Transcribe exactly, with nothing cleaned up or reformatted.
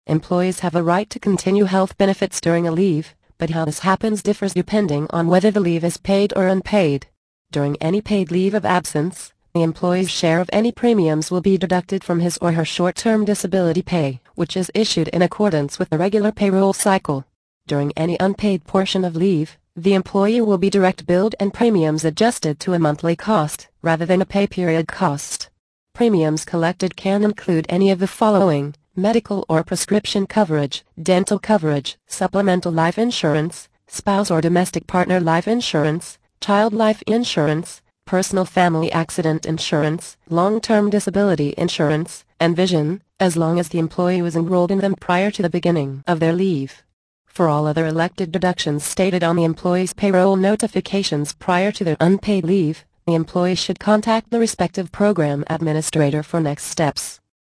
Employees have a right to continue health benefits during a leave, but how this happens differs depending on whether the leave is paid or unpaid. During any paid leave of absence, the employee's share of any premiums will be deducted from his or her short-term disability pay, which is issued in accordance with the regular payroll cycle. During any unpaid portion of leave, the employee will be direct billed and premiums adjusted to a monthly cost, rather than a pay period cost. Premiums collected can include any of the following: medical or prescription coverage, dental coverage, supplemental life insurance, spouse or domestic partner life insurance, child life insurance, personal family accident insurance, long-term disability insurance, and vision, as long as the employee was enrolled in them prior to the beginning of their leave. For all other elected deductions stated on the employee's payroll notifications prior to their unpaid leave, the employee should contact the respective program administrator for next steps.